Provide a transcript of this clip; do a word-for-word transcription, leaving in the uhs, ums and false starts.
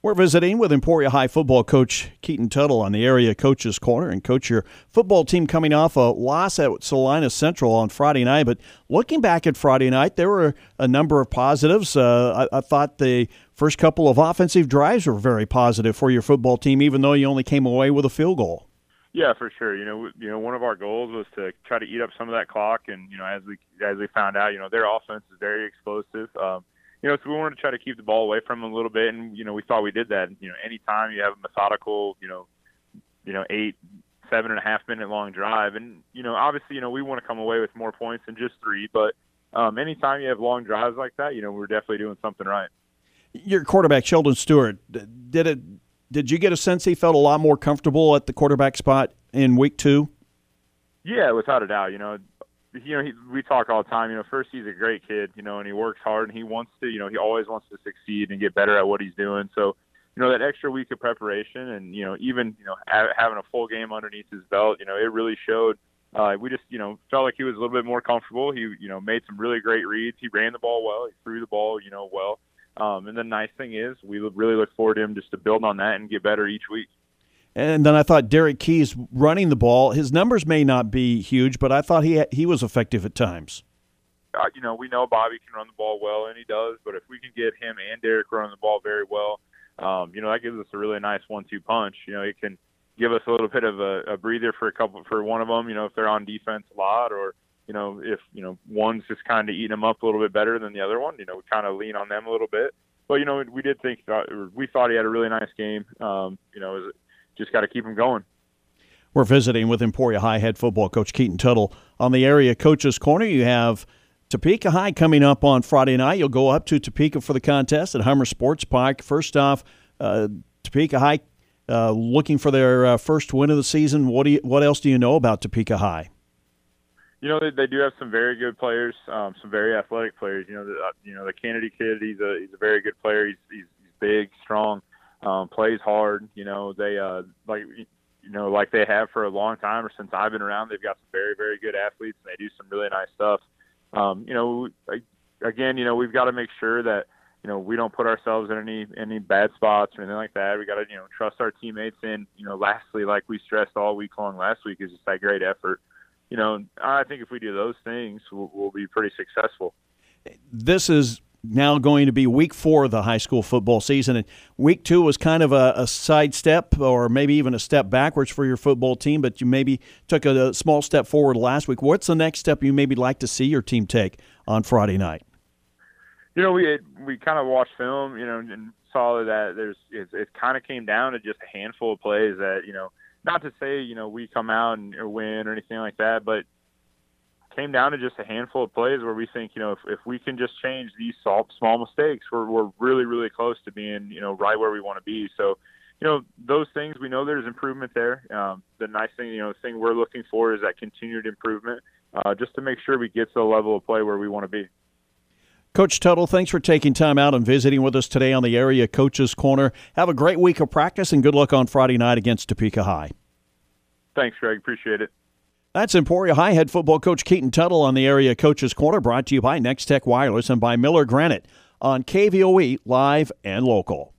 We're visiting with Emporia High football coach Keaton Tuttle on the Area Coaches Corner. And, Coach, your football team coming off a loss at Salina Central on Friday night. But looking back at Friday night, there were a number of positives. Uh, I, I thought the first couple of offensive drives were very positive for your football team, even though you only came away with a field goal. Yeah, for sure. You know, you know, one of our goals was to try to eat up some of that clock. And, you know, as we as we found out, you know, their offense is very explosive. Um, You know, so we wanted to try to keep the ball away from them a little bit, and you know, we thought we did that. You know, anytime you have a methodical, you know, you know, eight, seven and a half minute long drive, and you know, obviously, you know, we want to come away with more points than just three. But um, anytime you have long drives like that, you know, we're definitely doing something right. Your quarterback, Sheldon Stewart, did it? Did you get a sense he felt a lot more comfortable at the quarterback spot in week two? Yeah, without a doubt. You know. You know, he, we talk all the time, you know, first he's a great kid, you know, and he works hard and he wants to, you know, he always wants to succeed and get better at what he's doing. So, you know, that extra week of preparation and, you know, even, you know, ha- having a full game underneath his belt, you know, it really showed. Uh, we just, you know, felt like he was a little bit more comfortable. He, you know, made some really great reads. He ran the ball well. He threw the ball, you know, well. Um, and the nice thing is we really look forward to him just to build on that and get better each week. And then I thought Derek Keys running the ball, his numbers may not be huge, but I thought he he was effective at times. Uh, you know, we know Bobby can run the ball well, and he does. But if we can get him and Derek running the ball very well, um, you know, that gives us a really nice one two punch. You know, it can give us a little bit of a, a breather for a couple for one of them. You know, if they're on defense a lot, or you know, if you know one's just kind of eating them up a little bit better than the other one. You know, we kind of lean on them a little bit. But you know, we did think uh, we thought he had a really nice game. Um, you know, it was, just got to keep them going. We're visiting with Emporia High head football coach Keaton Tuttle. On the Area Coaches Corner, you have Topeka High coming up on Friday night. You'll go up to Topeka for the contest at Hummer Sports Park. First off, uh, Topeka High uh, looking for their uh, first win of the season. What do you, what else do you know about Topeka High? You know, they, they do have some very good players, um, some very athletic players. You know, the, uh, you know the Kennedy kid. He's a he's a very good player. He's he's, he's big, strong. Um, plays hard, you know, they, uh, like, you know, like they have for a long time or since I've been around, they've got some very, very good athletes and they do some really nice stuff. Um, you know, again, you know, we've got to make sure that, you know, we don't put ourselves in any, any bad spots or anything like that. We got to, you know, trust our teammates. And, you know, lastly, like we stressed all week long last week, is just that great effort. You know, I think if we do those things, we'll, we'll be pretty successful. This is now going to be week four of the high school football season. And week two was kind of a, a sidestep or maybe even a step backwards for your football team, but you maybe took a, a small step forward last week. What's the next step you maybe like to see your team take on Friday night? You know, we we kind of watched film, you know, and saw that there's it, it kind of came down to just a handful of plays that, you know, not to say, you know, we come out and or win or anything like that, but came down to just a handful of plays where we think, you know, if, if we can just change these small, small mistakes, we're, we're really, really close to being, you know, right where we want to be. So, you know, those things, we know there's improvement there. Um, the nice thing, you know, the thing we're looking for is that continued improvement, uh, just to make sure we get to the level of play where we want to be. Coach Tuttle, thanks for taking time out and visiting with us today on the Area Coaches Corner. Have a great week of practice and good luck on Friday night against Topeka High. Thanks, Greg. Appreciate it. That's Emporia High head football coach Keaton Tuttle on the Area Coaches Corner, brought to you by Next Tech Wireless and by Miller Granite on K V O E Live and Local.